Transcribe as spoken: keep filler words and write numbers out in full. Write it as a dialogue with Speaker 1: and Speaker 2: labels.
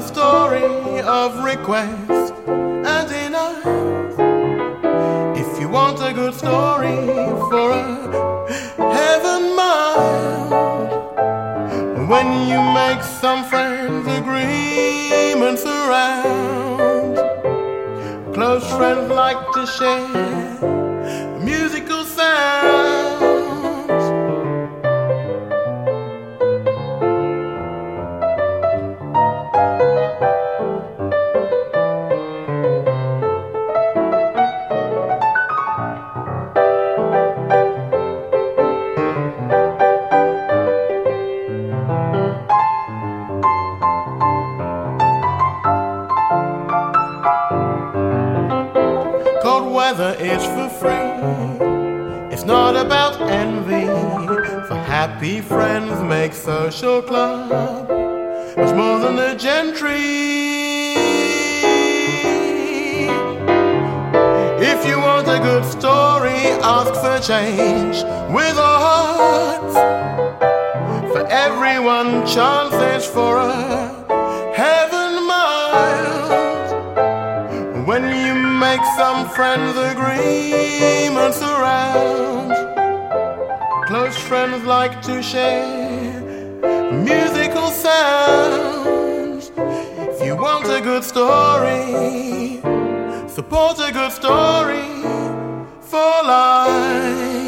Speaker 1: a story of request and denial. If you want a good story for a heaven mile, when you make some friends, agreements around, close friends like to share musical sounds. Cold weather is for free. It's not about envy. For happy friends make social club much more than the gentry. If you want a good story, ask for change with a heart. For everyone, chances for a heaven miles. When you make some friends, agreements around, close friends like to share musical sounds. If you want a good story, support a good story for life.